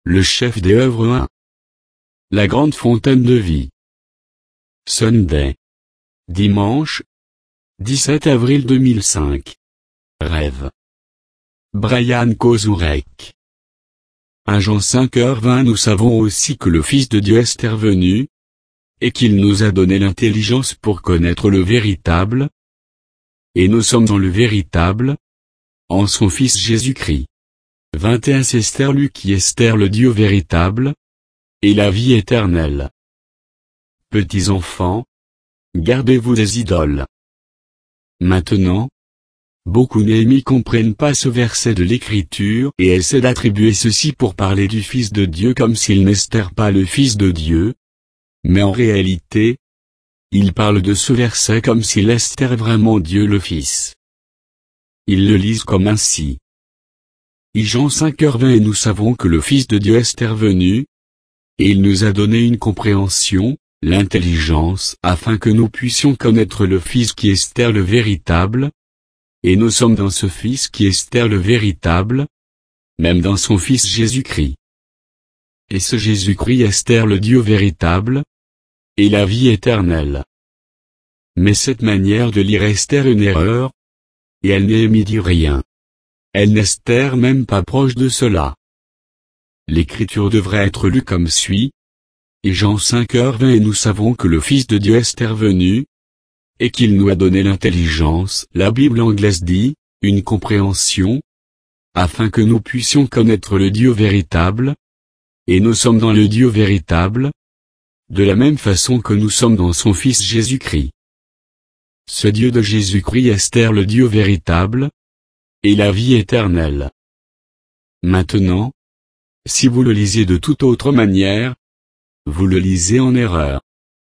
Le chef des œuvres 1. La grande fontaine de vie. Sunday. Dimanche. 17 avril 2005. Rêve. Brian Kozurek. 1 Jean 5h20. Nous savons aussi que le Fils de Dieu est revenu, et qu'il nous a donné l'intelligence pour connaître le véritable, et nous sommes dans le véritable, en son Fils Jésus-Christ. 21 C'est Esther lui qui est le Dieu véritable, et la vie éternelle. Petits enfants, gardez-vous des idoles. Maintenant, beaucoup n'y comprennent pas ce verset de l'Écriture et essaient d'attribuer ceci pour parler du Fils de Dieu comme s'il n'était pas le Fils de Dieu, mais en réalité, ils parlent de ce verset comme s'il était vraiment Dieu le Fils. Ils le lisent comme ainsi. Jean 5h20 Et nous savons que le Fils de Dieu est revenu, et il nous a donné une compréhension, l'intelligence, afin que nous puissions connaître le Fils qui est le véritable, et nous sommes dans ce Fils qui est le véritable, même dans son Fils Jésus-Christ. Et ce Jésus-Christ est le Dieu véritable, et la vie éternelle. Mais cette manière de lire est une erreur, et elle n'est dit rien. Elle n'est même pas proche de cela. L'Écriture devrait être lue comme suit. Et Jean 5h20 Et nous savons que le Fils de Dieu est revenu, et qu'il nous a donné l'intelligence, la Bible anglaise dit, une compréhension, afin que nous puissions connaître le Dieu véritable, et nous sommes dans le Dieu véritable, de la même façon que nous sommes dans son Fils Jésus-Christ. Ce Dieu de Jésus-Christ est le Dieu véritable, et la vie éternelle. Maintenant, si vous le lisez de toute autre manière, vous le lisez en erreur.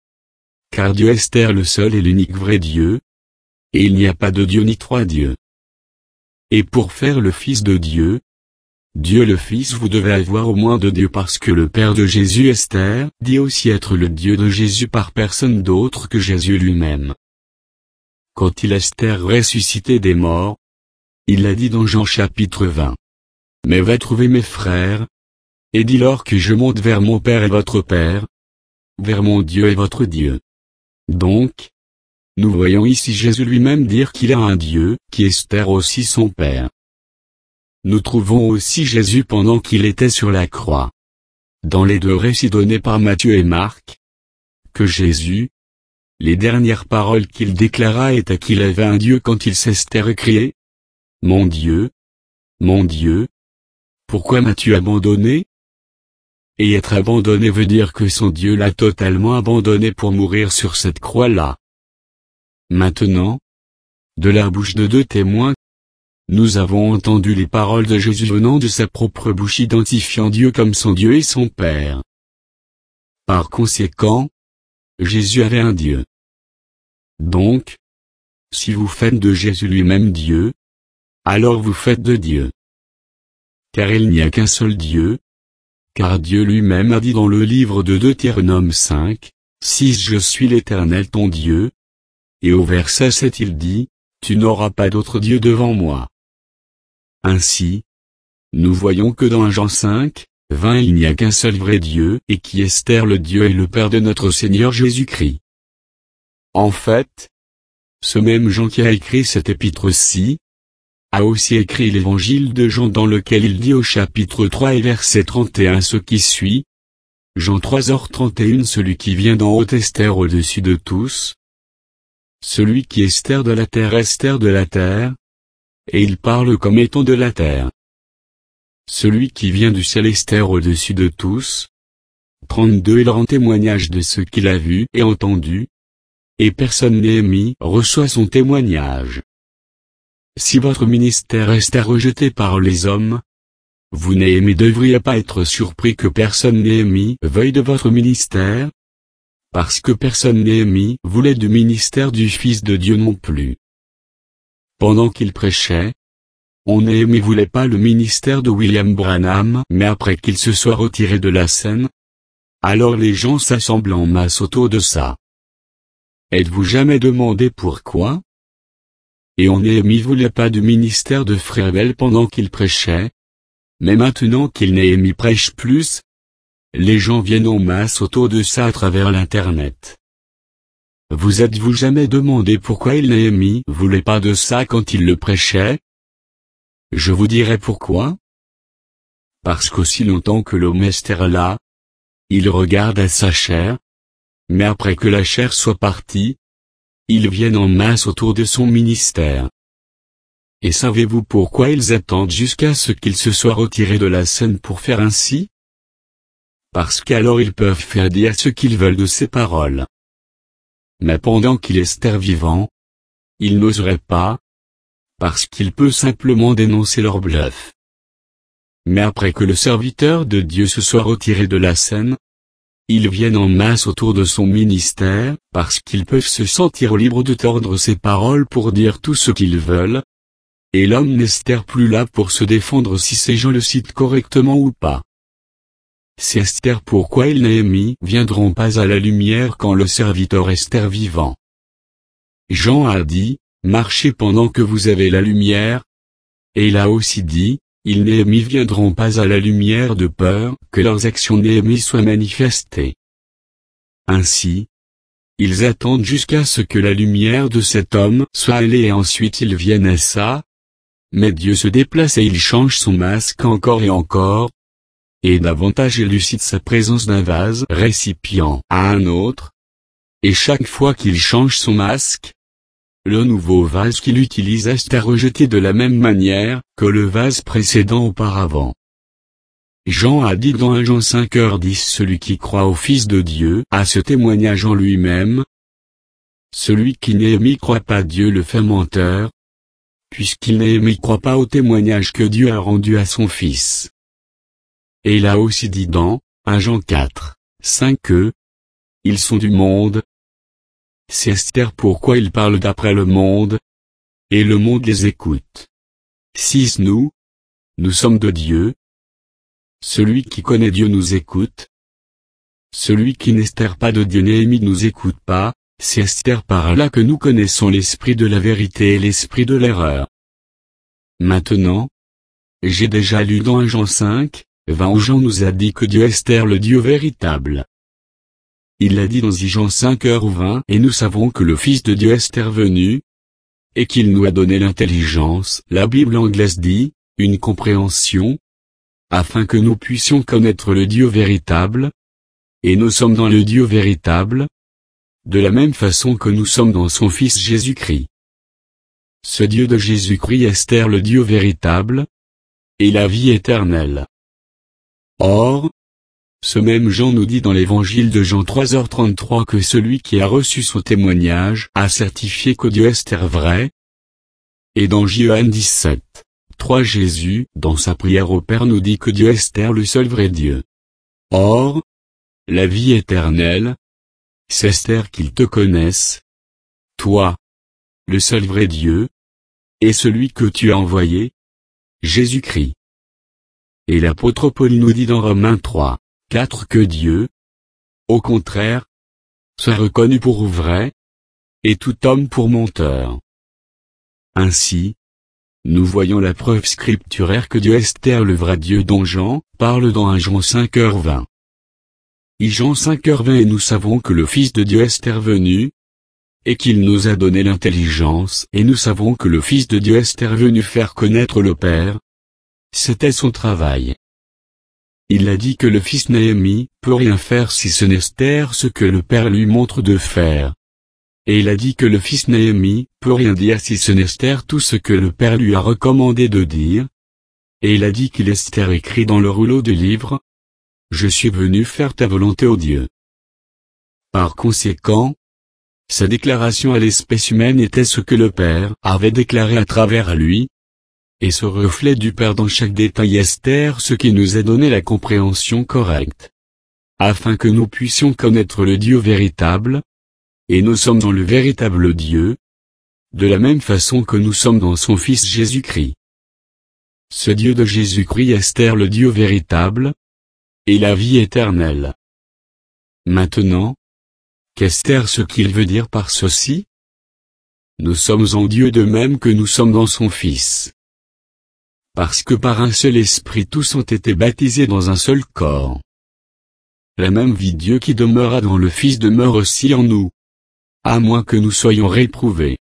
Car Dieu est le seul et l'unique vrai Dieu, et il n'y a pas de Dieu ni trois dieux. Et pour faire le Fils de Dieu, Dieu le Fils vous devez avoir au moins deux dieux parce que le Père de Jésus est dit aussi être le Dieu de Jésus par personne d'autre que Jésus lui-même. Quand il est ressuscité des morts, il l'a dit dans Jean chapitre 20. Mais va trouver mes frères, et dis-leur que je monte vers mon Père et votre Père, vers mon Dieu et votre Dieu. Donc, nous voyons ici Jésus lui-même dire qu'il a un Dieu, qui est aussi son Père. Nous trouvons aussi Jésus pendant qu'il était sur la croix. Dans les deux récits donnés par Matthieu et Marc, que Jésus, les dernières paroles qu'il déclara étaient qu'il avait un Dieu quand il s'était crié, « Mon Dieu, pourquoi m'as-tu abandonné ?» Et être abandonné veut dire que son Dieu l'a totalement abandonné pour mourir sur cette croix-là. Maintenant, de la bouche de deux témoins, nous avons entendu les paroles de Jésus venant de sa propre bouche identifiant Dieu comme son Dieu et son Père. Par conséquent, Jésus avait un Dieu. Donc, si vous faites de Jésus lui-même Dieu, alors vous faites de Dieu. Car il n'y a qu'un seul Dieu, car Dieu lui-même a dit dans le livre de Deutéronome 5, 6 Je suis l'Éternel ton Dieu, et au verset 7 il dit, Tu n'auras pas d'autre Dieu devant moi. Ainsi, nous voyons que dans 1 Jean 5, 20 il n'y a qu'un seul vrai Dieu et qui est le Dieu et le Père de notre Seigneur Jésus-Christ. En fait, ce même Jean qui a écrit cette épître-ci, a aussi écrit l'évangile de Jean dans lequel il dit au chapitre 3 et verset 31 ce qui suit. Jean 3h31 Celui qui vient d'en haut est au-dessus de tous. Celui qui est de la terre est de la terre. Et il parle comme étant de la terre. Celui qui vient du ciel est au-dessus de tous. 32 Il rend témoignage de ce qu'il a vu et entendu. Et personne Néhémie reçoit son témoignage. Si votre ministère est rejeté par les hommes, vous Néhémie devriez pas être surpris que personne Néhémie veuille de votre ministère, parce que personne Néhémie voulait du ministère du Fils de Dieu non plus. Pendant qu'il prêchait, Néhémie voulait pas le ministère de William Branham, mais après qu'il se soit retiré de la scène, alors les gens s'assemblent en masse autour de ça. Êtes-vous jamais demandé pourquoi? Et Néhémie voulait pas du ministère de Frère Bell pendant qu'il prêchait, Mais maintenant qu'il Néhémie prêche plus, les gens viennent en masse autour de ça à travers l'Internet. Vous êtes-vous jamais demandé pourquoi Néhémie voulait pas de ça quand il le prêchait? Je vous dirai pourquoi. Parce qu'aussi longtemps que l'homme est là, il regarde à sa chair, mais après que la chair soit partie, ils viennent en masse autour de son ministère. Et savez-vous pourquoi ils attendent jusqu'à ce qu'il se soit retiré de la scène pour faire ainsi? Parce qu'alors ils peuvent faire dire ce qu'ils veulent de ses paroles. Mais pendant qu'il est vivant, ils n'oseraient pas, parce qu'il peut simplement dénoncer leur bluff. Mais après que le serviteur de Dieu se soit retiré de la scène, ils viennent en masse autour de son ministère, parce qu'ils peuvent se sentir libres de tordre ses paroles pour dire tout ce qu'ils veulent, et l'homme n'est plus là pour se défendre si ces gens le citent correctement ou pas. C'est pourquoi Néhémie viendront pas à la lumière quand le serviteur est vivant. Jean a dit, marchez pendant que vous avez la lumière. Et il a aussi dit, Néhémie viendront pas à la lumière de peur que leurs actions Néhémie soient manifestées. Ainsi, ils attendent jusqu'à ce que la lumière de cet homme soit allée et ensuite ils viennent à ça. Mais Dieu se déplace et il change son masque encore et encore. Et davantage élucide sa présence d'un vase récipient à un autre. Et chaque fois qu'il change son masque, le nouveau vase qu'il utilise est rejeté de la même manière que le vase précédent auparavant. Jean a dit dans 1 Jean 5h10 celui qui croit au Fils de Dieu a ce témoignage en lui-même. Celui qui Néhémie croit pas Dieu le fait menteur, puisqu'il Néhémie croit pas au témoignage que Dieu a rendu à son Fils. Et il a aussi dit dans 1 Jean 4:5 que ils sont du monde. C'est pourquoi ils parlent d'après le monde, et le monde les écoute. 6 Nous sommes de Dieu. Celui qui connaît Dieu nous écoute. Celui qui n'est pas de Dieu Néhémie nous écoute pas. C'est par là que nous connaissons l'esprit de la vérité et l'esprit de l'erreur. Maintenant, j'ai déjà lu dans 1 Jean 5:20 où Jean nous a dit que Dieu est le Dieu véritable. Il l'a dit dans 1 Jean 5h20 et nous savons que le Fils de Dieu est venu, et qu'il nous a donné l'intelligence, la Bible anglaise dit, une compréhension, afin que nous puissions connaître le Dieu véritable, et nous sommes dans le Dieu véritable, de la même façon que nous sommes dans son Fils Jésus-Christ. Ce Dieu de Jésus-Christ est le Dieu véritable, et la vie éternelle. Or, ce même Jean nous dit dans l'évangile de Jean 3h33 que celui qui a reçu son témoignage a certifié que Dieu est vrai. Et dans Jean 17:3 Jésus, dans sa prière au Père nous dit que Dieu est le seul vrai Dieu. Or, la vie éternelle, c'est qu'ils te connaissent, toi, le seul vrai Dieu, et celui que tu as envoyé, Jésus-Christ. Et l'apôtre Paul nous dit dans Romains 3:4 que Dieu, au contraire, soit reconnu pour vrai, et tout homme pour menteur. Ainsi, nous voyons la preuve scripturaire que Dieu est le vrai Dieu dont Jean parle dans 1 Jean 5h20. Jean 5h20 et nous savons que le Fils de Dieu est venu, et qu'il nous a donné l'intelligence et nous savons que le Fils de Dieu est venu faire connaître le Père. C'était son travail. Il a dit que le Fils Néhémie peut rien faire si ce n'est ce que le Père lui montre de faire. Et il a dit que le Fils Néhémie peut rien dire si ce n'est tout ce que le Père lui a recommandé de dire. Et il a dit qu'il est écrit dans le rouleau de livres. Je suis venu faire ta volonté, ô Dieu. Par conséquent, sa déclaration à l'espèce humaine était ce que le Père avait déclaré à travers lui. Et ce reflet du Père dans chaque détail est ce qui nous a donné la compréhension correcte. Afin que nous puissions connaître le Dieu véritable. Et nous sommes dans le véritable Dieu. De la même façon que nous sommes dans son Fils Jésus-Christ. Ce Dieu de Jésus-Christ est le Dieu véritable. Et la vie éternelle. Maintenant, qu'est ce qu'il veut dire par ceci? Nous sommes en Dieu de même que nous sommes dans son Fils. parce que par un seul esprit tous ont été baptisés dans un seul corps. La même vie Dieu qui demeura dans le Fils demeure aussi en nous. À moins que nous soyons réprouvés.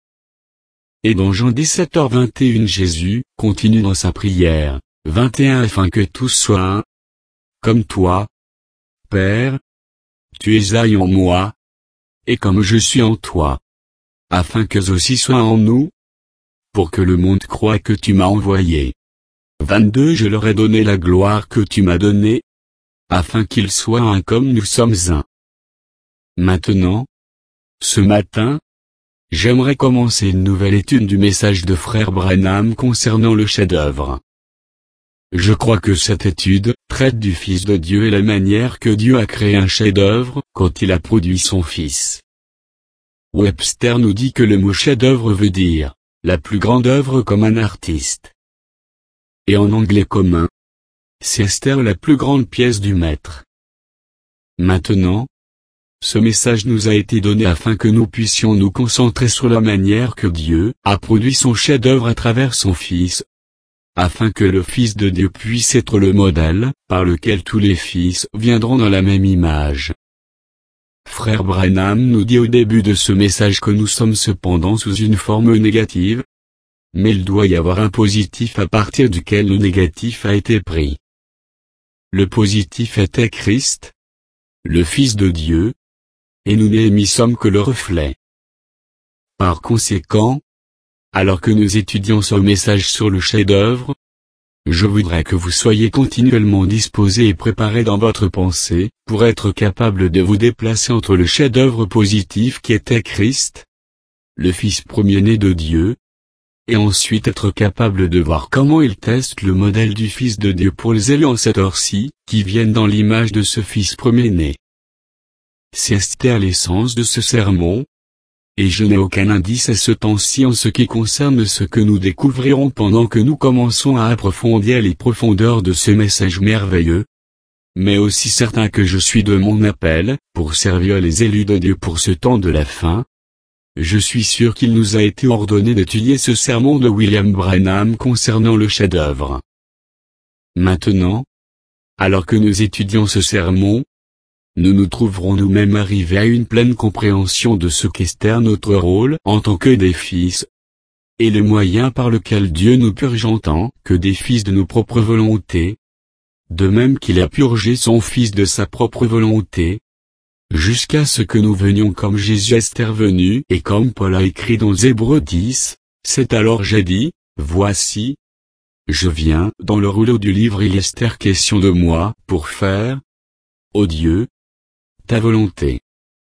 Et dans Jean 17h21 Jésus continue dans sa prière, 21 afin que tous soient un. Comme toi, Père, tu es un en moi, et comme je suis en toi, afin qu'eux aussi soient en nous, pour que le monde croie que tu m'as envoyé. 22 Je leur ai donné la gloire que tu m'as donnée, afin qu'ils soient un comme nous sommes un. Maintenant, ce matin, j'aimerais commencer une nouvelle étude du message de Frère Branham concernant le chef-d'œuvre. Je crois que cette étude traite du Fils de Dieu et la manière que Dieu a créé un chef-d'œuvre quand il a produit son Fils. Webster nous dit que le mot chef-d'œuvre veut dire la plus grande œuvre comme un artiste. Et en anglais commun, c'est Esther la plus grande pièce du maître. Maintenant, ce message nous a été donné afin que nous puissions nous concentrer sur la manière que Dieu a produit son chef-d'œuvre à travers son Fils, afin que le Fils de Dieu puisse être le modèle par lequel tous les fils viendront dans la même image. Frère Branham nous dit au début de ce message que nous sommes cependant sous une forme négative, mais il doit y avoir un positif à partir duquel le négatif a été pris. Le positif était Christ, le Fils de Dieu, et nous n'y sommes que le reflet. Par conséquent, alors que nous étudions ce message sur le chef-d'œuvre, je voudrais que vous soyez continuellement disposés et préparés dans votre pensée, pour être capable de vous déplacer entre le chef-d'œuvre positif qui était Christ, le Fils premier-né de Dieu, et ensuite être capable de voir comment il teste le modèle du Fils de Dieu pour les élus en cette heure-ci, qui viennent dans l'image de ce Fils premier-né. C'est Esther l'essence de ce sermon, et je n'ai aucun indice à ce temps-ci en ce qui concerne ce que nous découvrirons pendant que nous commençons à approfondir les profondeurs de ce message merveilleux, mais aussi certain que je suis de mon appel, pour servir les élus de Dieu pour ce temps de la fin. Je suis sûr qu'il nous a été ordonné d'étudier ce sermon de William Branham concernant le chef-d'œuvre. Maintenant, alors que nous étudions ce sermon, nous nous trouverons nous-mêmes arrivés à une pleine compréhension de ce qu'est notre rôle en tant que des fils, et le moyen par lequel Dieu nous purge en tant que des fils de nos propres volontés, de même qu'il a purgé son Fils de sa propre volonté, jusqu'à ce que nous venions comme Jésus est venu et comme Paul a écrit dans Hébreux 10, c'est alors j'ai dit, voici, je viens. Dans le rouleau du livre il est question de moi pour faire, ô Dieu, ta volonté.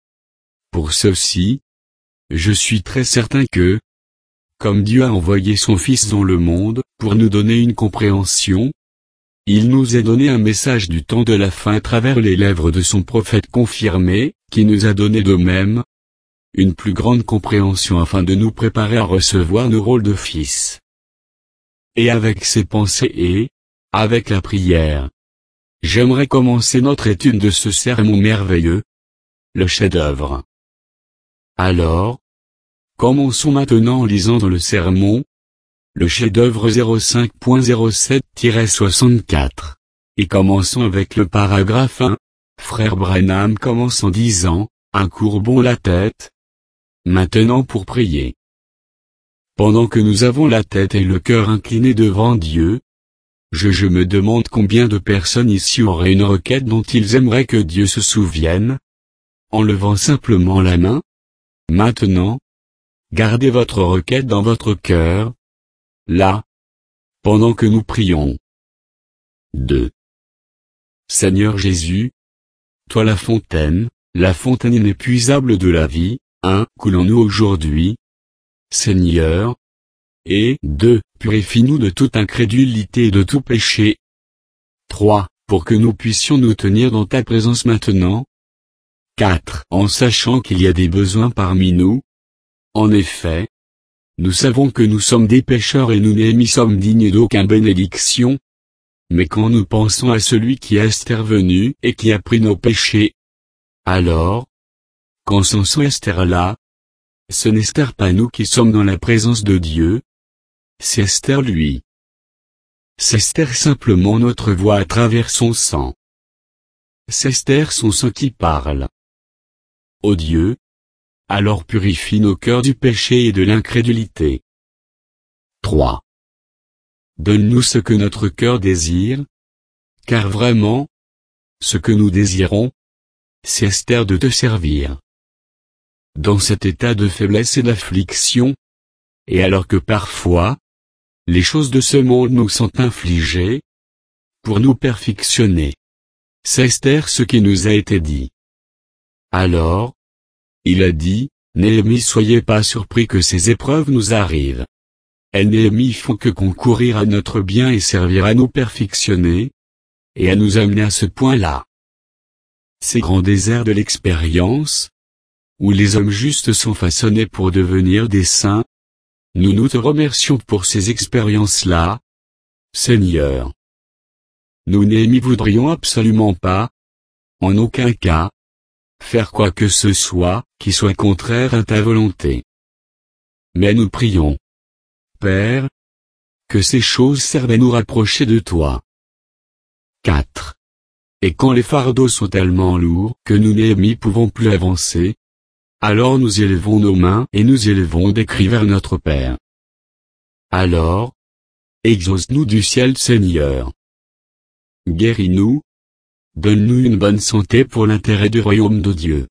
Pour ceci, je suis très certain que, comme Dieu a envoyé son Fils dans le monde, pour nous donner une compréhension, il nous a donné un message du temps de la fin à travers les lèvres de son prophète confirmé, qui nous a donné de même une plus grande compréhension afin de nous préparer à recevoir nos rôles de fils. Et avec ces pensées et, avec la prière, j'aimerais commencer notre étude de ce sermon merveilleux, le chef-d'œuvre. Alors, commençons maintenant en lisant dans le sermon, le chef-d'œuvre 05.07-64. Et commençons avec le paragraphe 1. Frère Branham commence en disant, incourbons la tête. Maintenant pour prier. Pendant que nous avons la tête et le cœur inclinés devant Dieu, je me demande combien de personnes ici auraient une requête dont ils aimeraient que Dieu se souvienne. En levant simplement la main. Maintenant, gardez votre requête dans votre cœur. Là, pendant que nous prions. 2. Seigneur Jésus, toi la fontaine inépuisable de la vie, 1. Coulons-nous aujourd'hui, Seigneur, et 2. Purifie-nous de toute incrédulité et de tout péché. 3. Pour que nous puissions nous tenir dans ta présence maintenant. 4. En sachant qu'il y a des besoins parmi nous. En effet, nous savons que nous sommes des pécheurs et nous n'y sommes dignes d'aucune bénédiction. Mais quand nous pensons à celui qui est intervenu et qui a pris nos péchés, alors, quand son sang est là, ce n'est pas nous qui sommes dans la présence de Dieu, c'est lui. c'est Esther simplement notre voix à travers son sang. C'est Esther son sang qui parle. Ô Dieu, alors purifie nos cœurs du péché et de l'incrédulité. 3. Donne-nous ce que notre cœur désire, car vraiment, ce que nous désirons, c'est Esther de te servir. Dans cet état de faiblesse et d'affliction, et alors que parfois, les choses de ce monde nous sont infligées, pour nous perfectionner. C'est Esther ce qui nous a été dit. Alors, il a dit, Néhémie, soyez pas surpris que ces épreuves nous arrivent. Elles Néhémie font que concourir à notre bien et servir à nous perfectionner, et à nous amener à ce point-là. Ces grands déserts de l'expérience, où les hommes justes sont façonnés pour devenir des saints, nous te remercions pour ces expériences-là, Seigneur. Nous Néhémie voudrions absolument pas, en aucun cas, faire quoi que ce soit, qui soit contraire à ta volonté. Mais nous prions, Père, que ces choses servent à nous rapprocher de toi. 4. Et quand les fardeaux sont tellement lourds que nous Néhémie pouvons plus avancer, alors nous élevons nos mains et nous élevons des cris vers notre Père. Alors, exauce-nous du ciel Seigneur. Guéris-nous. Donne-nous une bonne santé pour l'intérêt du royaume de Dieu.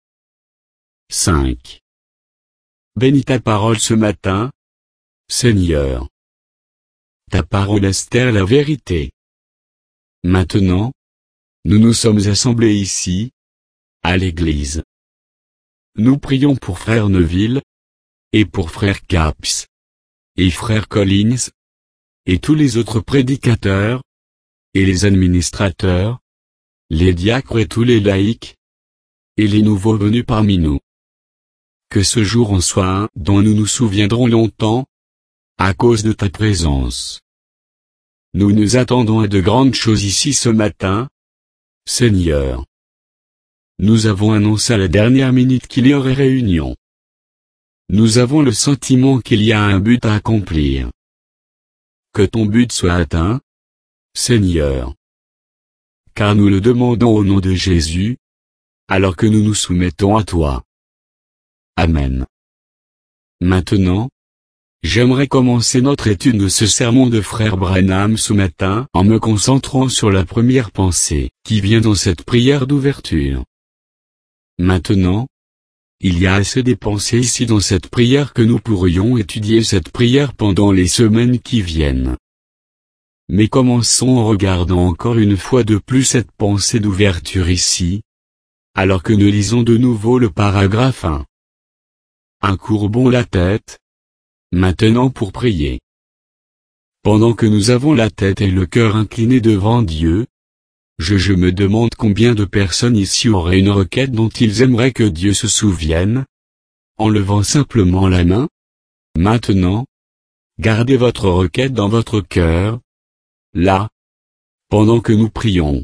5. Bénis ta parole ce matin, Seigneur. Ta parole Esther la vérité. Maintenant, nous nous sommes assemblés ici, à l'église. Nous prions pour frère Neville, et pour frère Caps, et frère Collins, et tous les autres prédicateurs, et les administrateurs, les diacres et tous les laïcs, et les nouveaux venus parmi nous. Que ce jour en soit un dont nous nous souviendrons longtemps, à cause de ta présence. Nous nous attendons à de grandes choses ici ce matin, Seigneur. Nous avons annoncé à la dernière minute qu'il y aurait réunion. Nous avons le sentiment qu'il y a un but à accomplir. Que ton but soit atteint, Seigneur. Car nous le demandons au nom de Jésus, alors que nous nous soumettons à toi. Amen. Maintenant, j'aimerais commencer notre étude de ce sermon de frère Branham ce matin en me concentrant sur la première pensée qui vient dans cette prière d'ouverture. Maintenant, il y a assez des pensées ici dans cette prière que nous pourrions étudier cette prière pendant les semaines qui viennent. Mais commençons en regardant encore une fois de plus cette pensée d'ouverture ici, alors que nous lisons de nouveau le paragraphe 1. Incourbons la tête, maintenant pour prier. Pendant que nous avons la tête et le cœur inclinés devant Dieu, je me demande combien de personnes ici auraient une requête dont ils aimeraient que Dieu se souvienne, en levant simplement la main. Maintenant, gardez votre requête dans votre cœur, là, pendant que nous prions.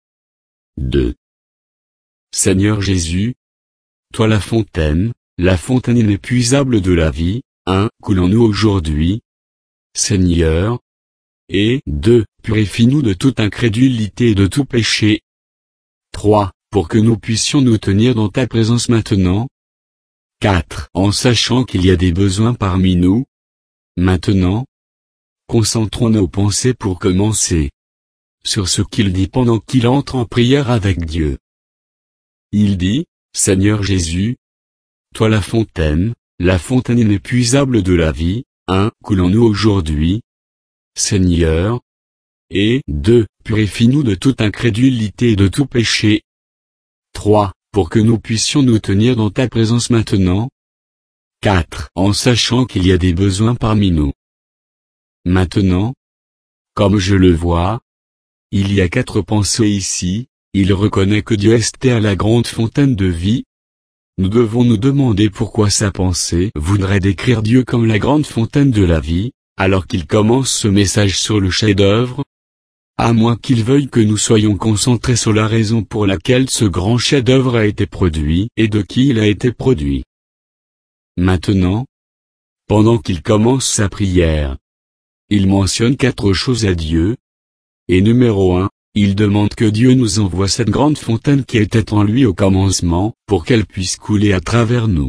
2. Seigneur Jésus, toi la fontaine inépuisable de la vie, 1. Coulons-nous aujourd'hui, Seigneur, et 2. Purifie-nous de toute incrédulité et de tout péché. 3. Pour que nous puissions nous tenir dans ta présence maintenant. 4. En sachant qu'il y a des besoins parmi nous. Maintenant, concentrons nos pensées pour commencer sur ce qu'il dit pendant qu'il entre en prière avec Dieu. Il dit, Seigneur Jésus, toi la fontaine inépuisable de la vie, 1. Coulons-nous aujourd'hui, Seigneur, et 2. Purifie-nous de toute incrédulité et de tout péché. 3. Pour que nous puissions nous tenir dans ta présence maintenant. 4. En sachant qu'il y a des besoins parmi nous. Maintenant, comme je le vois, il y a 4 pensées ici. Il reconnaît que Dieu est à la grande fontaine de vie. Nous devons nous demander pourquoi sa pensée voudrait décrire Dieu comme la grande fontaine de la vie, alors qu'il commence ce message sur le chef-d'œuvre. À moins qu'il veuille que nous soyons concentrés sur la raison pour laquelle ce grand chef-d'œuvre a été produit et de qui il a été produit. Maintenant, pendant qu'il commence sa prière, il mentionne 4 choses à Dieu, Et numéro 1, il demande que Dieu nous envoie cette grande fontaine qui était en lui au commencement, pour qu'elle puisse couler à travers nous.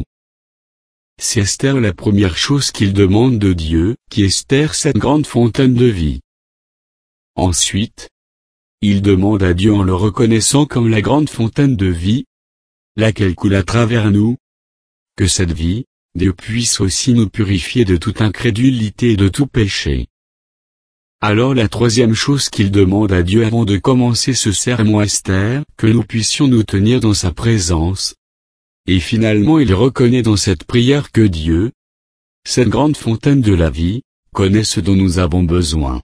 C'est Esther la première chose qu'il demande de Dieu, qui est cette grande fontaine de vie. Ensuite, il demande à Dieu en le reconnaissant comme la grande fontaine de vie, laquelle coule à travers nous, que cette vie, Dieu puisse aussi nous purifier de toute incrédulité et de tout péché. Alors la troisième chose qu'il demande à Dieu avant de commencer ce sermon Esther, que nous puissions nous tenir dans sa présence. Et finalement il reconnaît dans cette prière que Dieu, cette grande fontaine de la vie, connaît ce dont nous avons besoin.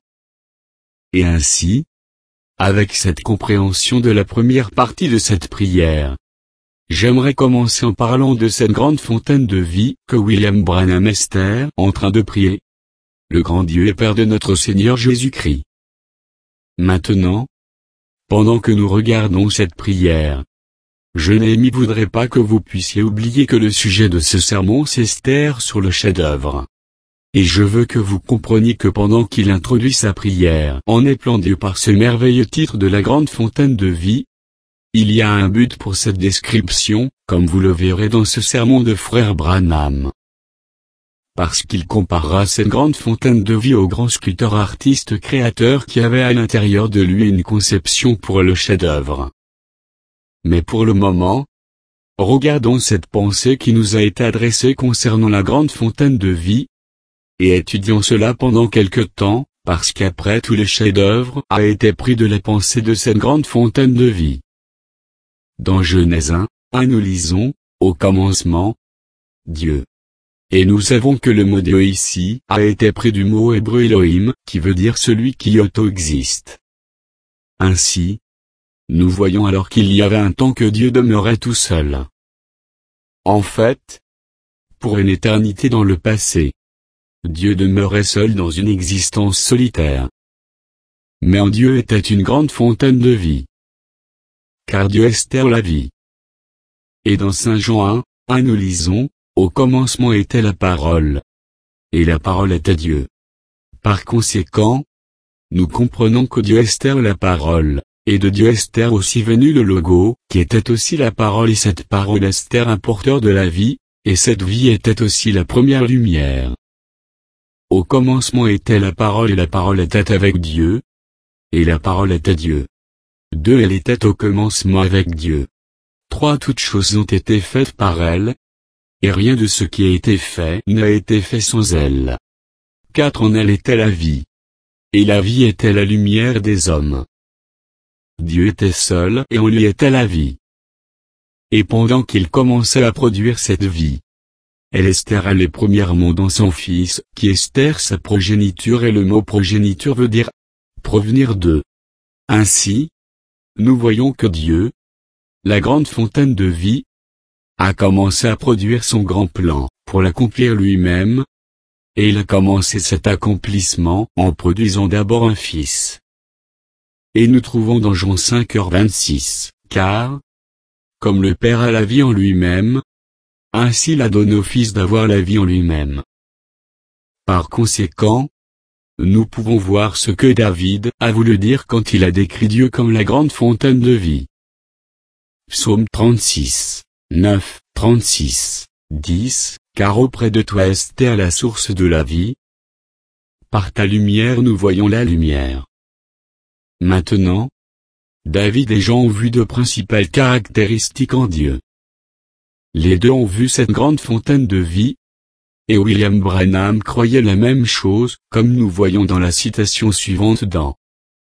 Et ainsi, avec cette compréhension de la première partie de cette prière, j'aimerais commencer en parlant de cette grande fontaine de vie que William Branham Esther en train de prier. Le grand Dieu et Père de notre Seigneur Jésus-Christ. Maintenant, pendant que nous regardons cette prière, je n'aimais voudrais pas que vous puissiez oublier que le sujet de ce sermon c'est Esther sur le chef-d'œuvre. Et je veux que vous compreniez que pendant qu'il introduit sa prière en épelant Dieu par ce merveilleux titre de la grande fontaine de vie, il y a un but pour cette description, comme vous le verrez dans ce sermon de frère Branham. Parce qu'il comparera cette grande fontaine de vie au grand sculpteur artiste créateur qui avait à l'intérieur de lui une conception pour le chef-d'œuvre. Mais pour le moment, regardons cette pensée qui nous a été adressée concernant la grande fontaine de vie, et étudions cela pendant quelque temps, parce qu'après tout le chef-d'œuvre a été pris de la pensée de cette grande fontaine de vie. Dans Genèse 1, nous lisons, au commencement, Dieu. Et nous savons que le mot Dieu ici a été pris du mot hébreu Elohim, qui veut dire celui qui auto-existe. Ainsi, nous voyons alors qu'il y avait un temps que Dieu demeurait tout seul. En fait, pour une éternité dans le passé, Dieu demeurait seul dans une existence solitaire. Mais en Dieu était une grande fontaine de vie. Car Dieu est la vie. Et dans Saint Jean 1, nous lisons, au commencement était la parole. Et la parole était Dieu. Par conséquent, nous comprenons que Dieu est la parole. Et de Dieu est aussi venu le logo, qui était aussi la parole et cette parole est un porteur de la vie, et cette vie était aussi la première lumière. Au commencement était la parole et la parole était avec Dieu, et la parole était Dieu. 2 Elle était au commencement avec Dieu. 3 Toutes choses ont été faites par elle, et rien de ce qui a été fait n'a été fait sans elle. 4 En elle était la vie, et la vie était la lumière des hommes. Dieu était seul et en lui était la vie. Et pendant qu'il commençait à produire cette vie, elle Esther allait premièrement dans son Fils, qui Esther sa progéniture et le mot progéniture veut dire provenir de. Ainsi, nous voyons que Dieu, la grande fontaine de vie, a commencé à produire son grand plan, pour l'accomplir lui-même, et il a commencé cet accomplissement en produisant d'abord un Fils. Et nous trouvons dans Jean 5h26, car, comme le Père a la vie en lui-même, ainsi il a donné au Fils d'avoir la vie en lui-même. Par conséquent, nous pouvons voir ce que David a voulu dire quand il a décrit Dieu comme la grande fontaine de vie. Psaume 36, 9, 36, 10, car auprès de toi est la source de la vie. Par ta lumière nous voyons la lumière. Maintenant, David et Jean ont vu deux principales caractéristiques en Dieu. Les deux ont vu cette grande fontaine de vie, et William Branham croyait la même chose, comme nous voyons dans la citation suivante dans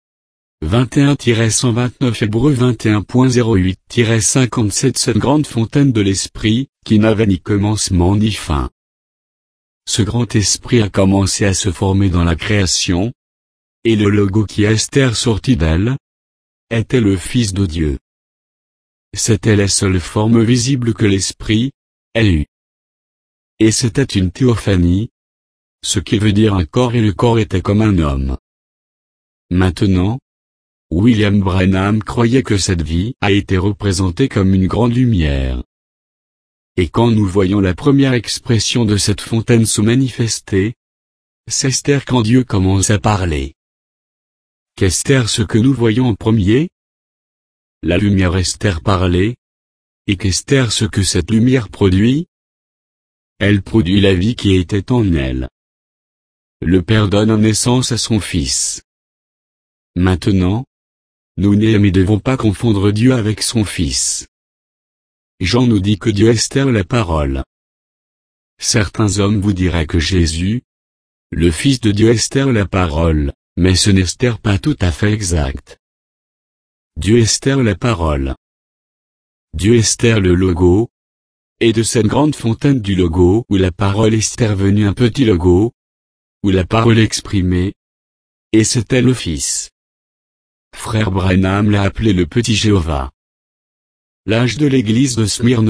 21-129 Hébreux 21.08-57 Cette grande fontaine de l'esprit, qui n'avait ni commencement ni fin. Ce grand esprit a commencé à se former dans la création, et le logo qui Esther sorti d'elle, était le Fils de Dieu. C'était la seule forme visible que l'esprit ait eue. Et c'était une théophanie, ce qui veut dire un corps et le corps était comme un homme. Maintenant, William Branham croyait que cette vie a été représentée comme une grande lumière. Et quand nous voyons la première expression de cette fontaine se manifester, c'est Esther quand Dieu commence à parler. Qu'Esther ce que nous voyons en premier? La lumière Esther parlait. Et qu'Esther ce que cette lumière produit? Elle produit la vie qui était en elle. Le Père donne naissance à son Fils. Maintenant, nous ne devons pas confondre Dieu avec son Fils. Jean nous dit que Dieu Esther la parole. Certains hommes vous diraient que Jésus, le Fils de Dieu Esther la parole, mais ce n'est Esther pas tout à fait exact. Dieu Esther la parole. Dieu Esther le logo. Et de cette grande fontaine du logo où la parole Esther venue un petit logo, où la parole exprimée, et c'était le Fils. Frère Branham l'a appelé le petit Jéhovah. L'âge de l'église de Smyrne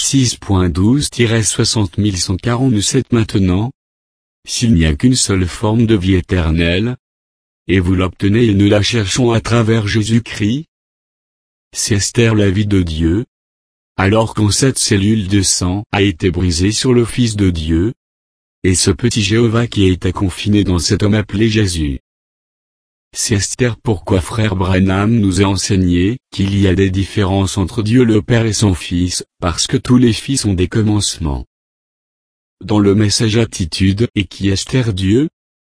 06.12-60147 maintenant. S'il n'y a qu'une seule forme de vie éternelle, et vous l'obtenez et nous la cherchons à travers Jésus-Christ, c'est Esther la vie de Dieu, alors quand cette cellule de sang a été brisée sur le Fils de Dieu, et ce petit Jéhovah qui était confiné dans cet homme appelé Jésus. C'est Esther pourquoi frère Branham nous a enseigné qu'il y a des différences entre Dieu le Père et son Fils, parce que tous les fils ont des commencements. Dans le message attitude et qui Esther Dieu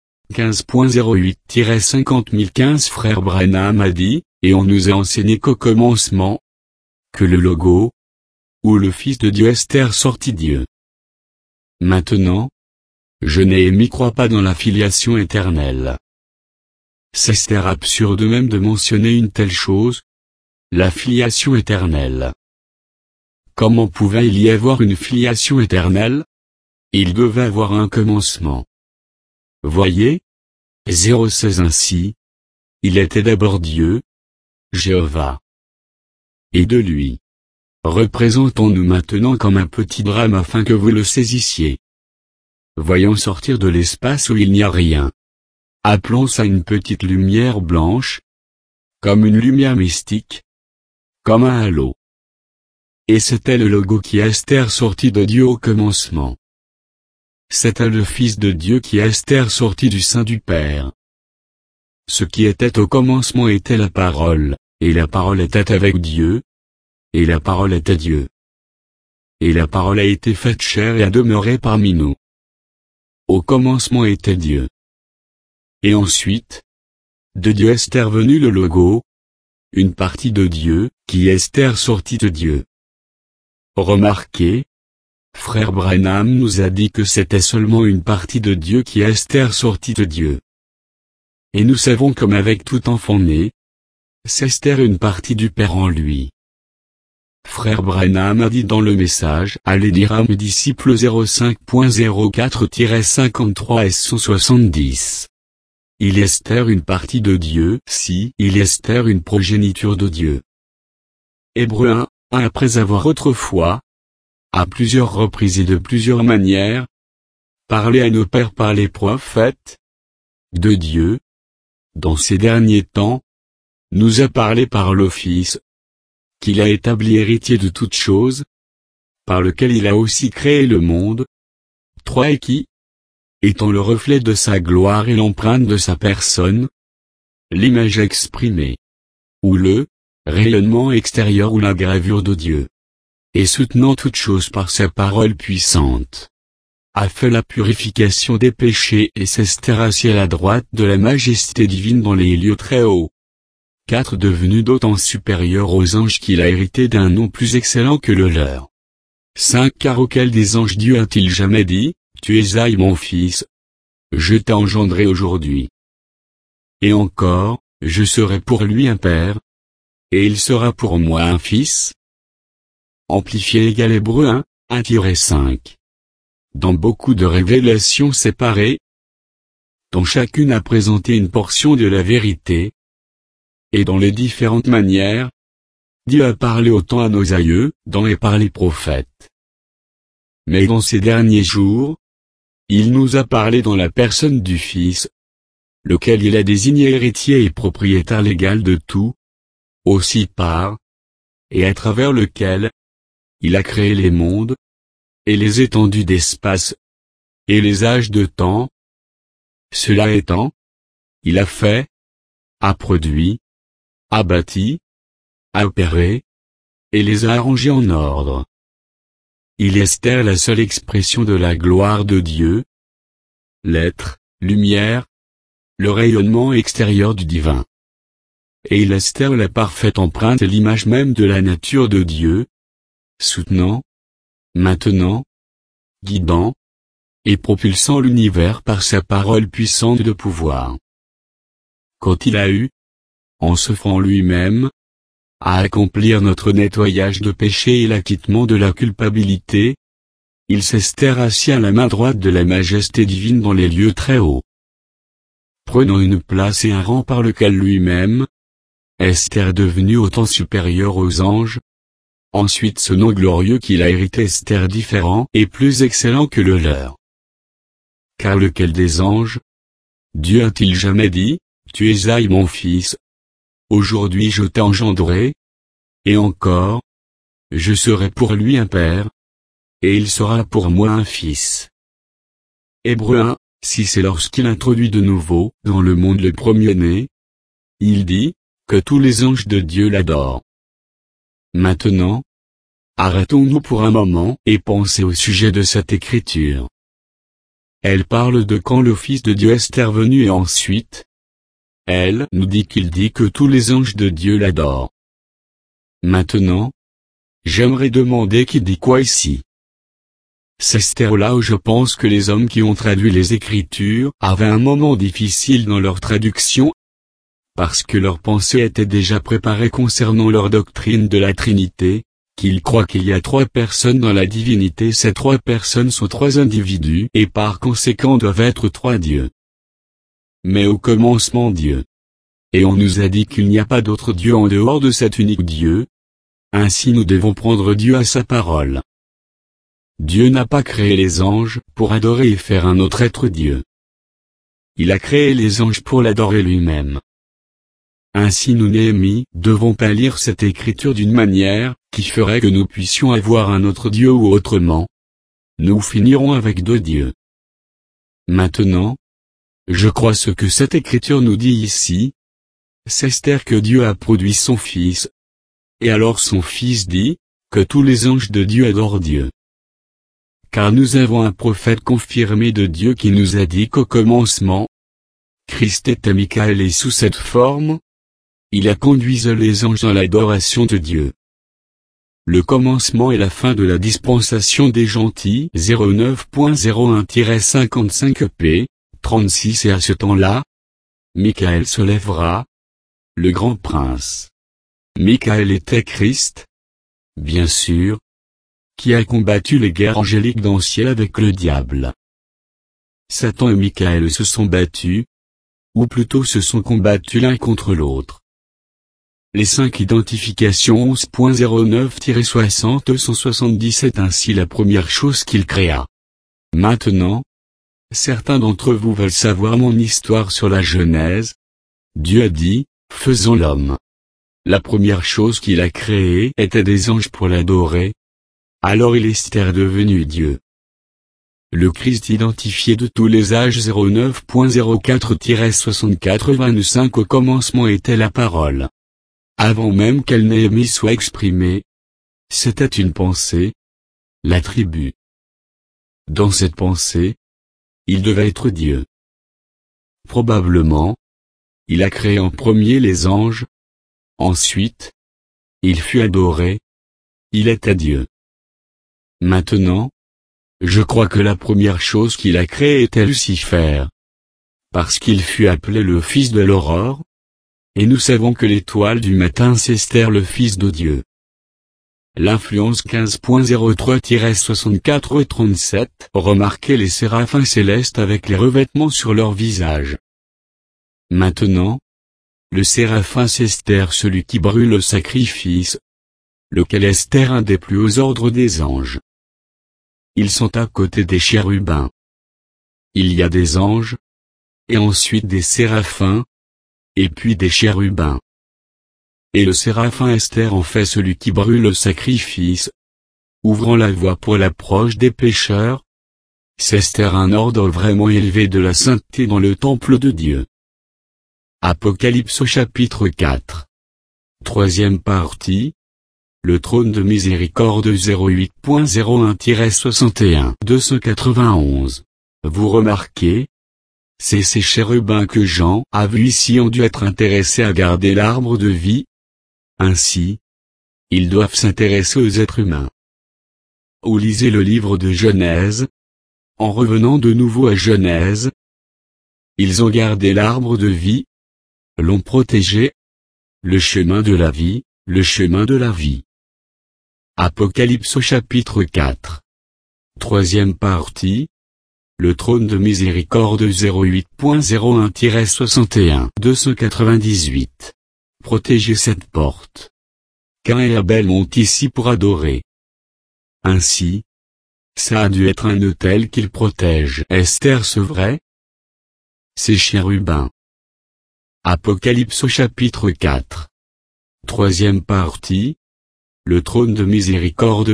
15.08-50015 frère Branham a dit, et on nous a enseigné qu'au commencement, que le logo, ou le Fils de Dieu Esther sortit Dieu. Maintenant, je n'ai crois pas dans la filiation éternelle. C'est Esther absurde même de mentionner une telle chose, la filiation éternelle. Comment pouvait-il y avoir une filiation éternelle? Il devait avoir un commencement. Voyez, 016 ainsi, il était d'abord Dieu, Jéhovah. Et de lui. Représentons-nous maintenant comme un petit drame afin que vous le saisissiez. Voyons sortir de l'espace où il n'y a rien. Appelons ça une petite lumière blanche, comme une lumière mystique, comme un halo. Et c'était le logo qui Esther sortit de Dieu au commencement. C'était le Fils de Dieu qui Esther sortit du sein du Père. Ce qui était au commencement était la parole, et la parole était avec Dieu, et la parole était Dieu. Et la parole a été faite chair et a demeuré parmi nous. Au commencement était Dieu. Et ensuite, de Dieu Esther venu le logo, une partie de Dieu, qui Esther sortit de Dieu. Remarquez, frère Branham nous a dit que c'était seulement une partie de Dieu qui Esther sortit de Dieu. Et nous savons comme avec tout enfant né, c'est Esther une partie du Père en lui. Frère Branham a dit dans le message, allez dire à mes disciples 05.04-53 S 170. Il est Esther une partie de Dieu, si il est Esther une progéniture de Dieu. Hébreux 1, après avoir autrefois, à plusieurs reprises et de plusieurs manières, parlé à nos pères par les prophètes, de Dieu, dans ces derniers temps, nous a parlé par le Fils, qu'il a établi héritier de toutes choses, par lequel il a aussi créé le monde, 3 et qui, étant le reflet de sa gloire et l'empreinte de sa personne, l'image exprimée, ou le rayonnement extérieur ou la gravure de Dieu, et soutenant toutes choses par sa parole puissante, a fait la purification des péchés et s'est assis à la droite de la majesté divine dans les lieux très hauts. 4 devenu d'autant supérieur aux anges qu'il a hérité d'un nom plus excellent que le leur. 5 car auquel des anges Dieu a-t-il jamais dit, tu es Aïe mon fils, je t'ai engendré aujourd'hui. Et encore, je serai pour lui un père, et il sera pour moi un fils. Amplifié égale Hébreux 1, 1-5. Dans beaucoup de révélations séparées, dont chacune a présenté une portion de la vérité, et dans les différentes manières, Dieu a parlé autant à nos aïeux, dans et par les prophètes. Mais dans ces derniers jours, il nous a parlé dans la personne du Fils, lequel il a désigné héritier et propriétaire légal de tout, aussi par, et à travers lequel, il a créé les mondes, et les étendues d'espace, et les âges de temps. Cela étant, il a fait, a produit, a bâti, a opéré, et les a arrangés en ordre. Il est Esther la seule expression de la gloire de Dieu, l'être, lumière, le rayonnement extérieur du divin. Et il est Esther la parfaite empreinte et l'image même de la nature de Dieu, soutenant, maintenant, guidant, et propulsant l'univers par sa parole puissante de pouvoir. Quand il a eu, en s'offrant lui-même, à accomplir notre nettoyage de péché et l'acquittement de la culpabilité, il s'Esther assis à la main droite de la majesté divine dans les lieux très hauts. Prenant une place et un rang par lequel lui-même, Esther est devenu autant supérieur aux anges. Ensuite ce nom glorieux qu'il a hérité Esther différent et plus excellent que le leur. Car lequel des anges? Dieu a-t-il jamais dit, tu es Aïe mon fils? Aujourd'hui je t'ai engendré. Et encore, je serai pour lui un père. Et il sera pour moi un fils. Hébreux 1, 6 Et lorsqu'il introduit de nouveau dans le monde le premier-né, il dit, que tous les anges de Dieu l'adorent. Maintenant, arrêtons-nous pour un moment et pensez au sujet de cette écriture. Elle parle de quand le Fils de Dieu est intervenu et ensuite, elle nous dit qu'il dit que tous les anges de Dieu l'adorent. Maintenant, j'aimerais demander qui dit quoi ici. C'est là où je pense que les hommes qui ont traduit les Écritures avaient un moment difficile dans leur traduction, parce que leur pensée était déjà préparée concernant leur doctrine de la Trinité, qu'ils croient qu'il y a 3 personnes dans la divinité. Ces 3 personnes sont 3 individus et par conséquent doivent être 3 dieux. Mais au commencement Dieu. Et on nous a dit qu'il n'y a pas d'autre Dieu en dehors de cet unique Dieu. Ainsi nous devons prendre Dieu à sa parole. Dieu n'a pas créé les anges pour adorer et faire un autre être Dieu. Il a créé les anges pour l'adorer lui-même. Ainsi nous Néhémie devons pas lire cette écriture d'une manière qui ferait que nous puissions avoir un autre Dieu ou autrement. Nous finirons avec 2 dieux. Maintenant, je crois ce que cette écriture nous dit ici. C'est Esther que Dieu a produit son Fils. Et alors son Fils dit, que tous les anges de Dieu adorent Dieu. Car nous avons un prophète confirmé de Dieu qui nous a dit qu'au commencement, Christ était Michael et sous cette forme, il a conduit les anges dans l'adoration de Dieu. Le commencement et la fin de la dispensation des gentils 09.01-55 p. 36 Et à ce temps-là, Michael se lèvera, le grand prince. Michael était Christ, bien sûr, qui a combattu les guerres angéliques dans le ciel avec le diable. Satan et Michael se sont battus, ou plutôt se sont combattus l'un contre l'autre. Les 5 identifications 11.09-60-177 Ainsi la première chose qu'il créa. Maintenant, certains d'entre vous veulent savoir mon histoire sur la Genèse. Dieu a dit, faisons l'homme. La première chose qu'il a créée était des anges pour l'adorer. Alors il est devenu Dieu. Le Christ identifié de tous les âges 09.04-64-25 Au commencement était la parole. Avant même qu'elle Néhémie soit exprimée, c'était une pensée, l'attribut. Dans cette pensée, il devait être Dieu. Probablement, il a créé en premier les anges. Ensuite, il fut adoré. Il était Dieu. Maintenant, je crois que la première chose qu'il a créée était Lucifer. Parce qu'il fut appelé le fils de l'aurore. Et nous savons que l'étoile du matin c'est Esther le fils de Dieu. L'influence 15.03-64-37 Remarquez les séraphins célestes avec les revêtements sur leur visage. Maintenant, le séraphin c'est Esther celui qui brûle le sacrifice, lequel est Esther un des plus hauts ordres des anges. Ils sont à côté des chérubins. Il y a des anges, et ensuite des séraphins, et puis des chérubins. Et le séraphin Esther en fait celui qui brûle le sacrifice, ouvrant la voie pour l'approche des pécheurs. C'est Esther un ordre vraiment élevé de la sainteté dans le temple de Dieu. Apocalypse au chapitre 4. Troisième partie. Le trône de miséricorde 08.01-61 291. Vous remarquez? C'est ces chérubins que Jean a vus ici ont dû être intéressés à garder l'arbre de vie. Ainsi, ils doivent s'intéresser aux êtres humains. Ou lisez le livre de Genèse. En revenant de nouveau à Genèse, ils ont gardé l'arbre de vie, l'ont protégé, le chemin de la vie, le chemin de la vie. Apocalypse au chapitre 4. Troisième partie. Le trône de miséricorde 08.01-61 298. Protégez cette porte. Caïn et Abel montent ici pour adorer. Ainsi, ça a dû être un autel qu'ils protègent. Est-ce vrai? Ces chérubins. Apocalypse au chapitre 4. Troisième partie. Le trône de miséricorde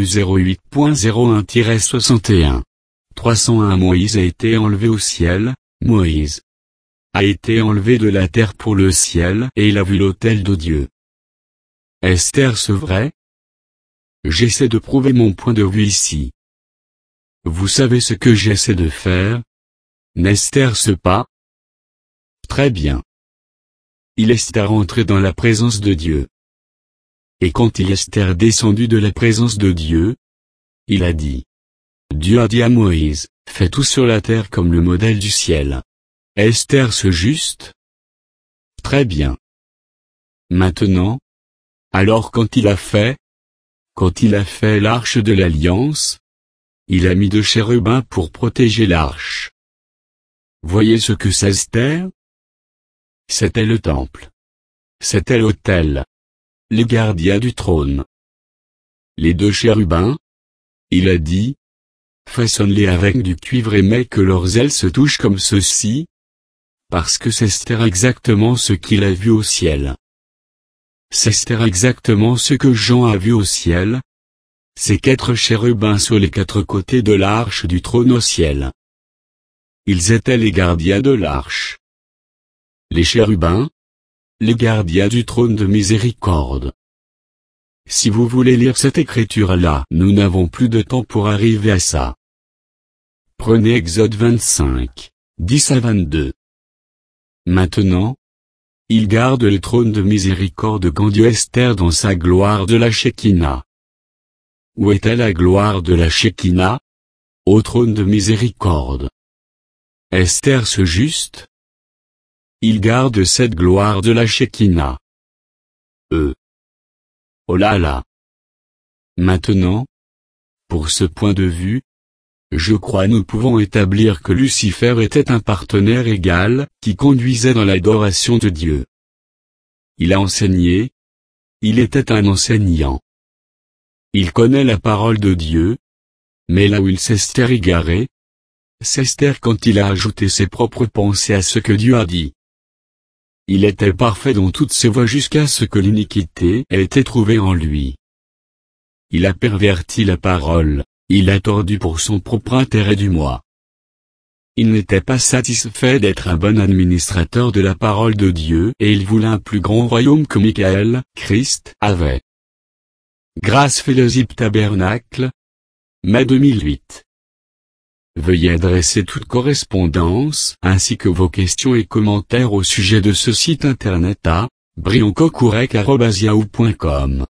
08.01-61. 301 Moïse a été enlevé au ciel. Moïse a été enlevé de la terre pour le ciel et il a vu l'autel de Dieu. Est-ce vrai? J'essaie de prouver mon point de vue ici. Vous savez ce que j'essaie de faire? N'est-ce pas? Très bien. Il est rentré dans la présence de Dieu. Et quand il est descendu de la présence de Dieu, il a dit. Dieu a dit à Moïse, fais tout sur la terre comme le modèle du ciel. Est-ce juste? Très bien. Maintenant, alors quand il a fait l'arche de l'alliance, il a mis 2 chérubins pour protéger l'arche. Voyez ce que c'est Esther? C'était le temple. C'était l'autel. Les gardiens du trône. Les 2 chérubins? Il a dit, façonne-les avec du cuivre et mets que leurs ailes se touchent comme ceci. Parce que c'est exactement ce qu'il a vu au ciel. C'est exactement ce que Jean a vu au ciel. Ces 4 chérubins sur les 4 côtés de l'arche du trône au ciel. Ils étaient les gardiens de l'arche. Les chérubins? Les gardiens du trône de miséricorde. Si vous voulez lire cette écriture-là, nous n'avons plus de temps pour arriver à ça. Prenez Exode 25, 10-22. Maintenant, il garde le trône de miséricorde quand Dieu est dans sa gloire de la Shekinah. Où était la gloire de la Shekinah? Au trône de miséricorde. Est-ce juste? Il garde cette gloire de la Shekinah. Oh là là. Maintenant, pour ce point de vue, je crois nous pouvons établir que Lucifer était un partenaire égal, qui conduisait dans l'adoration de Dieu. Il a enseigné. Il était un enseignant. Il connaît la parole de Dieu. Mais là où il s'est égaré, c'est quand il a ajouté ses propres pensées à ce que Dieu a dit. Il était parfait dans toutes ses voies jusqu'à ce que l'iniquité ait été trouvée en lui. Il a perverti la parole, il a tordu pour son propre intérêt du moi. Il n'était pas satisfait d'être un bon administrateur de la parole de Dieu et il voulait un plus grand royaume que Michael, Christ, avait. Grâce Fellowship Tabernacle, mai 2008. Veuillez adresser toute correspondance, ainsi que vos questions et commentaires au sujet de ce site internet à brioncocourec@yahoo.com.